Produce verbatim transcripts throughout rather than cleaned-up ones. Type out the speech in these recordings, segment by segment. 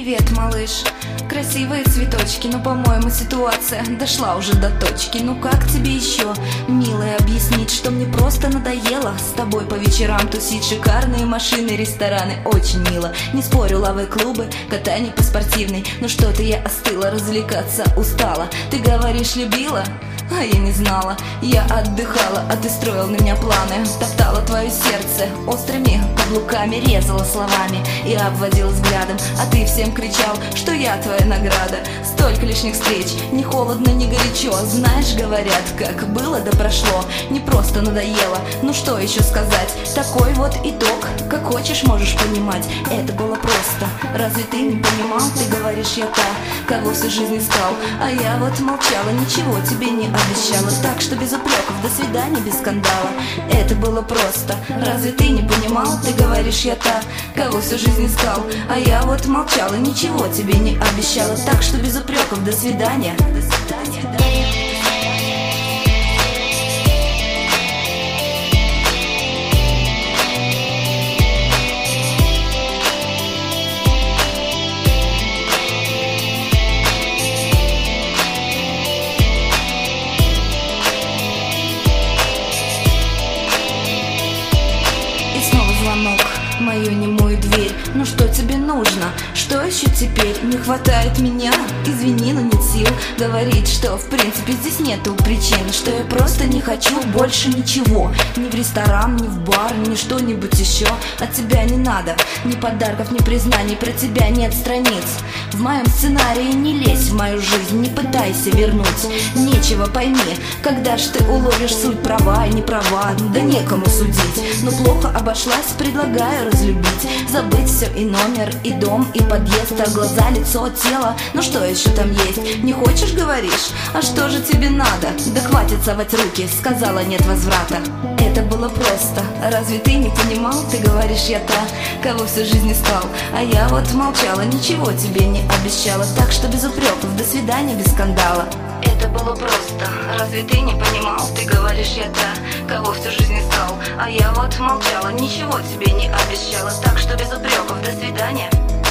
Привет, малыш. Красивые цветочки, но, по-моему, ситуация дошла уже до точки. Ну как тебе еще, милая, объяснить, что мне просто надоело с тобой по вечерам тусить? Шикарные машины, рестораны, очень мило. Не спорю, лавы-клубы, катание по спортивной. Но что-то я остыла, развлекаться устала. Ты говоришь, любила? А я не знала, я отдыхала, а ты строил на меня планы. Топтала твое сердце острыми каблуками, резала словами и обводила взглядом. А ты всем кричал, что я твоя награда. Столько лишних встреч, ни холодно, ни горячо. Знаешь, говорят, как было да прошло. Не просто надоело, ну что еще сказать. Такой вот итог, как хочешь можешь понимать. Это было просто, разве ты не понимал? Ты говоришь, я та, кого всю жизнь искал. А я вот молчала, ничего тебе не обещала. Так что без упреков, до свидания, без скандала. Это было просто, разве ты не понимал? Ты говоришь, я та, кого всю жизнь искал. А я вот молчала, ничего тебе не обещала. Так что без упреков, до свидания, до свидания. Звонок в мою немую дверь. Ну что тебе нужно? Что еще теперь? Не хватает меня? Извини, но нет сил говорить, что в принципе здесь нету причин. Что я просто не хочу больше ничего. Ни в ресторан, ни в бар, ни что-нибудь еще. От тебя не надо ни подарков, ни признаний. Про тебя нет страниц в моем сценарии. Не лезь в мою жизнь, не пытайся вернуть. Нечего, пойми, когда ж ты уловишь суть, права и не права. Да некому судить, но плохо обошлась. Предлагаю разлюбить, забыть все и номер, и дом, и подъезд. А глаза, лицо, тело, ну что еще там есть? Не хочешь, говоришь? А что же тебе надо? Да хватит совать руки, сказала нет возврата. Это было просто, разве ты не понимал? Ты говоришь, я та, кого всю жизнь искал. А я вот молчала, ничего тебе не обещала. Так что без упреков, до свидания, без скандала. Это было просто, разве ты не понимал? Ты говоришь, я та, кого всю жизнь искал. А я вот молчала, ничего тебе не обещала. Так что без упреков, до свидания.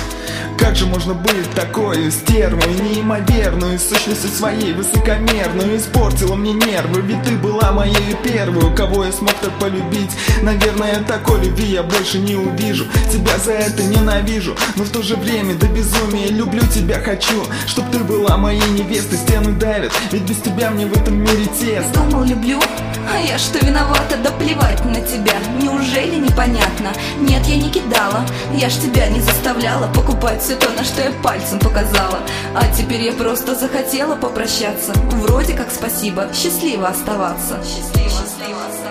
Как же можно быть такой стервой, неимоверную, сущностью своей высокомерную? Испортила мне нервы, ведь ты была моей первой, кого я смог так полюбить. Наверное, такой любви я больше не увижу. Тебя за это ненавижу, но в то же время до безумия люблю тебя, хочу, чтоб ты была моей невестой. Стены давят, ведь без тебя мне в этом мире тесно. Думал, люблю? А я что виновата? Да плевать на тебя, неужели непонятно? Нет, я не кидала, я ж тебя не заставляла покупать все то, на что я пальцем показала. А теперь я просто захотела попрощаться. Вроде как спасибо, счастливо оставаться. Счастливо, счастливо оставаться.